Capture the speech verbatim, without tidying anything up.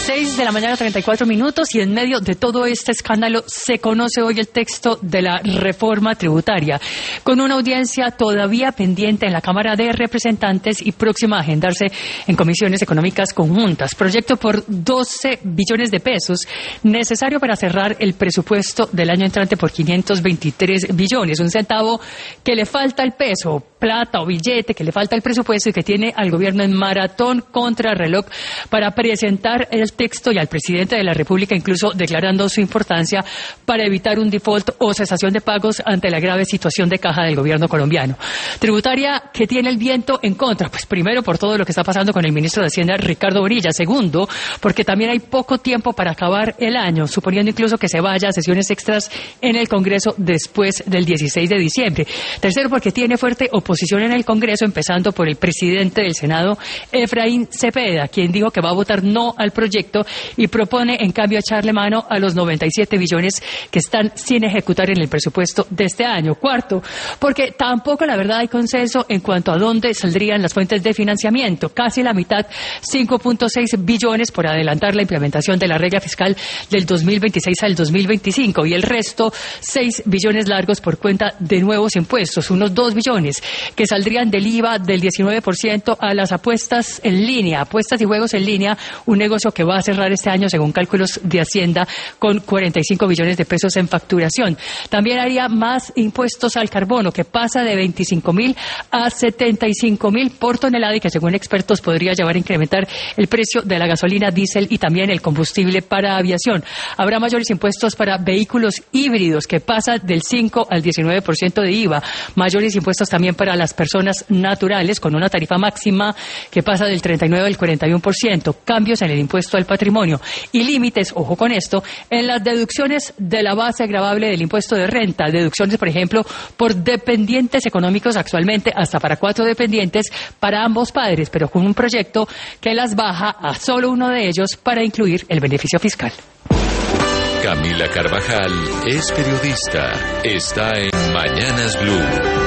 seis de la mañana, treinta y cuatro minutos, y en medio de todo este escándalo se conoce hoy el texto de la reforma tributaria, con una audiencia todavía pendiente en la Cámara de Representantes y próxima a agendarse en comisiones económicas conjuntas. Proyecto por doce billones de pesos, necesario para cerrar el presupuesto del año entrante por quinientos veintitrés billones, un centavo que le falta el peso, plata o billete, que le falta el presupuesto y que tiene al gobierno en maratón contra reloj para presentar el texto, y al presidente de la República incluso declarando su importancia para evitar un default o cesación de pagos ante la grave situación de caja del gobierno colombiano. Tributaria que tiene el viento en contra, pues primero por todo lo que está pasando con el ministro de Hacienda, Ricardo Bonilla. Segundo, porque también hay poco tiempo para acabar el año, suponiendo incluso que se vaya a sesiones extras en el Congreso después del dieciséis de diciembre. Tercero, porque tiene fuerte oposición en el Congreso, empezando por el presidente del Senado, Efraín Cepeda, quien dijo que va a votar no al proyecto y propone en cambio echarle mano a los noventa y siete billones que están sin ejecutar en el presupuesto de este año. Cuarto, porque tampoco la verdad hay consenso en cuanto a dónde saldrían las fuentes de financiamiento. Casi la mitad, cinco punto seis billones por adelantar la implementación de la regla fiscal del dos mil veintiséis al dos mil veinticinco, y el resto, seis billones largos por cuenta de nuevos impuestos, unos dos billones que saldrían del I V A del diecinueve por ciento a las apuestas en línea, apuestas y juegos en línea, un negocio que va a cerrar este año según cálculos de Hacienda con cuarenta y cinco billones de pesos en facturación. También haría más impuestos al carbono, que pasa de veinticinco mil a setenta y cinco mil por tonelada, y que según expertos podría llevar a incrementar el precio de la gasolina, diésel y también el combustible para aviación. Habrá mayores impuestos para vehículos híbridos, que pasa del cinco al diecinueve por ciento de I V A. Mayores impuestos también para las personas naturales, con una tarifa máxima que pasa del treinta y nueve al cuarenta y uno por ciento. Cambios en el impuesto al patrimonio y límites, ojo con esto, en las deducciones de la base gravable del impuesto de renta. Deducciones, por ejemplo, por dependientes económicos, actualmente hasta para cuatro dependientes para ambos padres, pero con un proyecto que las baja a solo uno de ellos para incluir el beneficio fiscal. Camila Carvajal es periodista. Está en Mañanas Blue.